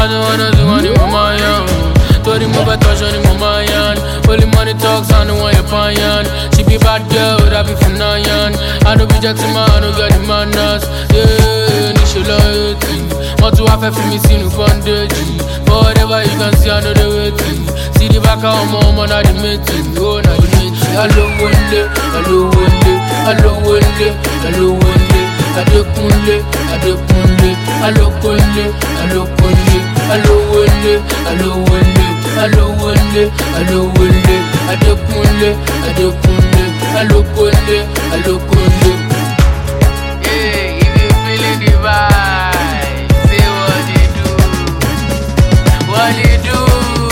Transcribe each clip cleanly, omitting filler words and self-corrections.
I don't wanna do any more my own. Tori mo be touch any more my hand. Only money talks, I don't want your pan. She be bad girl, that be from Nayan. I don't be gentleman, I don't get the manners. Yeah, ni she loyalty. Want to have for me, see no bondage. But whatever you can see, I know the waiting. See the back of my mom, not the meeting. Oh, not the meeting. Hello, one day, hello, one day, hello, one day, hello, one day. Adekunle, Adekunle, hello, Kunle, hello, Kunle, hello, one day, hello, one day. Hello, Wende, hello, Wende, Adekunle, Adekunle, hello, Kunle, hello, Kunle. Yeah, if you feeling the vibe, say what they do. What they do.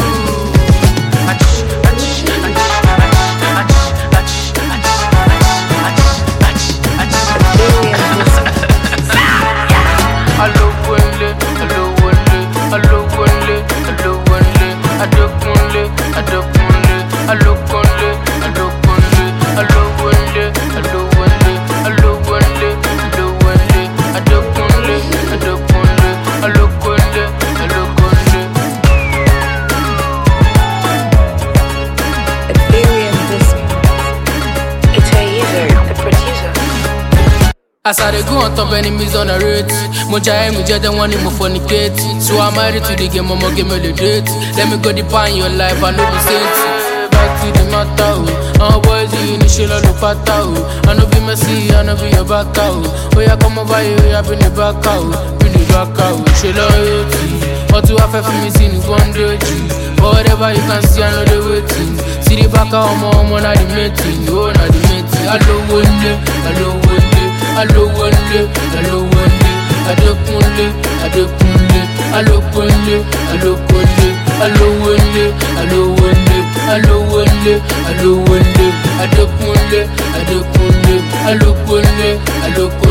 Hello, Wende, hello, Wende, hello, Wende, hello, Wende. Adekunle, Adekunle, hello, Kunle, hello, Kunle, hello, Wende, hello, Wende, hello, Wende, hello, Wende. Adekunle, Adekunle, hello, Kunle, hello, Kunle. Ethereum Biscuit. It's a user, the producer. As I go on top, enemies on the rate. Moja me just want him fornicate. So I'm married to the game, mama give me the date. Let me go deep in your life, I know the sense. Back to the matter, oh boys, the initial of the pattern. I know be messy, I know be your back out. Oh yeah, come over here, yeah, bring the back out, bring the back out. She loyalty, what to have for me, see the bondage. Whatever you can see, I know the waiting. See the back out, mama, not the meeting, oh not the meeting. Hello, one day, hello, one day. Hello, one day, hello, one day. Adekunle, Adekunle, hello, Kunle, hello, Kunle, hello, one day, hello, one day, hello, one day, hello, one day. Adekunle, Adekunle, hello, Kunle, hello, Kunle.